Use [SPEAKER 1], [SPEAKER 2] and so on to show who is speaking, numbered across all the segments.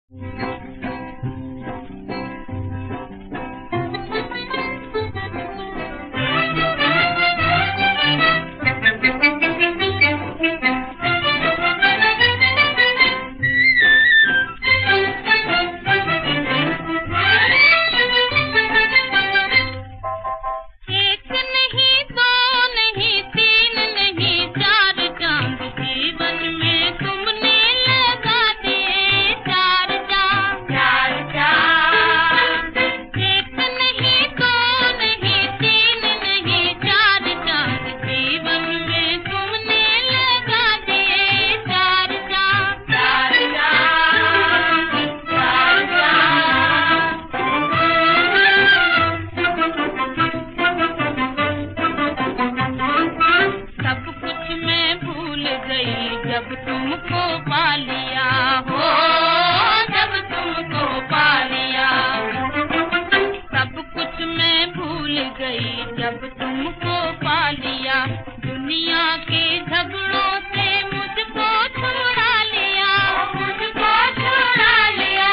[SPEAKER 1] जब तुमको पा लिया हो, जब तुमको पा लिया, सब कुछ मैं भूल गई जब तुमको पा लिया। दुनिया के झगड़ों से मुझको छुड़ा लिया, मुझको छुड़ा लिया।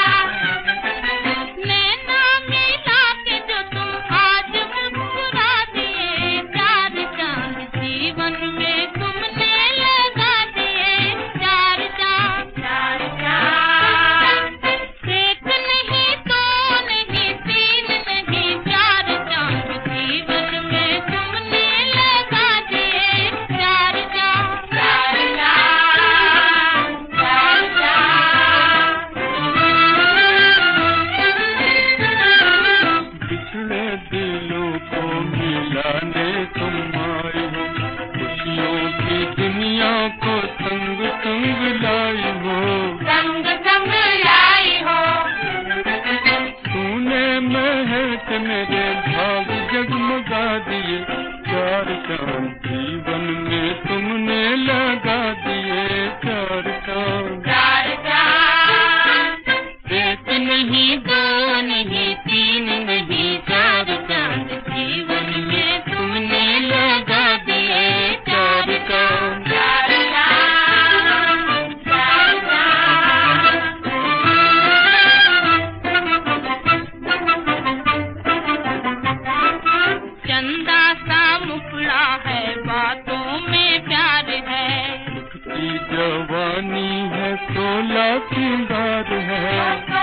[SPEAKER 1] नैना मिला के जो तुम आज मुस्कुरा दिए, चार चांद जीवन में तुमने लगा दिए, चार चांद, चार चांद। एक नहीं, दो नहीं, तीन नहीं, चार चांद जीवन में तुमने लगा दिए, चार चांद, चार चांद, चार चांद।
[SPEAKER 2] बिछड़े दिलों को मिलाने तुम आए हो, खुशियों की दुनिया को संग संग लाई हो,
[SPEAKER 1] संग संग लाई हो।
[SPEAKER 2] तूने महक मेरे भाग जगमगा दिए, चार चांद जीवन में तुमने लगा दिए, चार चांद,
[SPEAKER 1] चार चांद।
[SPEAKER 2] एक नहीं, दो नहीं, तीन नहीं, चार चांद जीवन में तुमने लगा दिए, चार चांद।
[SPEAKER 1] चार चांद, चार चांद। चंदा सा मुखड़ा है, बातों में प्यार है,
[SPEAKER 2] की जवानी है, 16 सिंगार है,